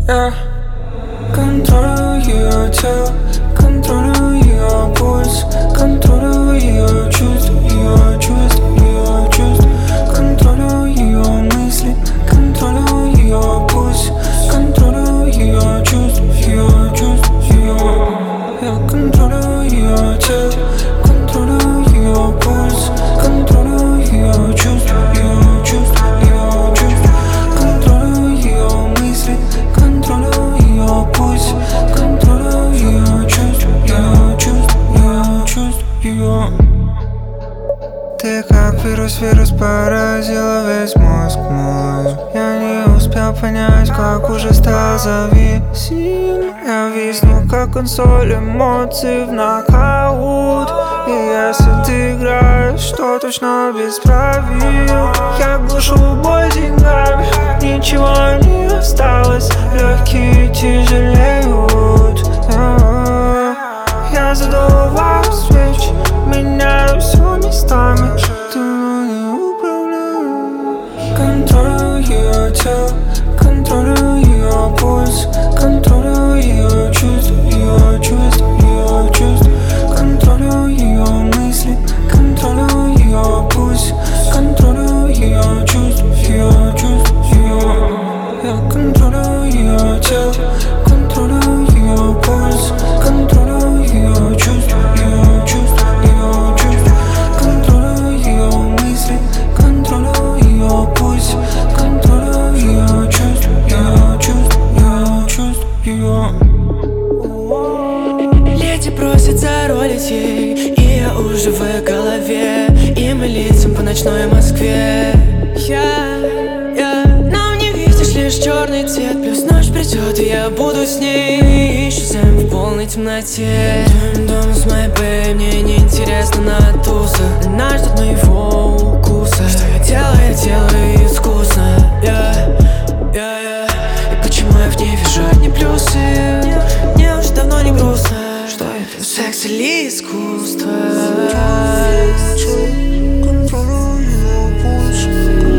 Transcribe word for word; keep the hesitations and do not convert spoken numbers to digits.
Я контролирую ее тело, контролирую ее пульс, контролирую ее чувства, ее чувства, ее чувства, контролирую ее мысли, контролирую ее пульс, контролирую ее чувства, ее чувства, ее. Я контролирую ее тело, контролирую ее пульс, контролирую ее чувства, ее чувства, ее чувства, контролирую ее мысли, контролирую ее пульс, контролирую ее чувства, ее чувства, ее чувства, ее. Ты как вирус, вирус поразила весь мозг мой. Я не успел понять, как уже стал зависим. Я висну, как консоль эмоций в нокаут. И если ты играешь, то точно без правил. Я глушу боль деньгами, ничего не осталось. Легкие тяжелеют. Я задуваю свечи, меняю все местами. Ты не управляешь. Контролирую ее тело, контролирую ее пульс, контролирую ее чувства, ее чувства, ее чувства, контролирую ее мысли, контролирую ее пульс, контролирую ее чувства, ее чувства, ее. Я контролирую ее тело, контролирую ее пульс, контролирую ее чувства, ее чувства, ее чувства, контролирую ее мысли, контролирую ее пульс, контролирую ее чувства, ее чувства, ее чувства, ее. Леди просит заролить ей, и я уже в голове, и мы летим по ночной Москве. Я, я, нам не видишь лишь черный цвет, плюс ночь придет, и я буду с ней. Исчезаем в полной темноте. Дом, дом с моей бэй, мне неинтересно на туса. Нас ждут моего укуса. Что я делаю, я делаю искусно. Я, я, я. И почему я в ней вижу одни плюсы? Мне уже давно не грустно. Что это, секс или искусство? Контролирую ее пульс.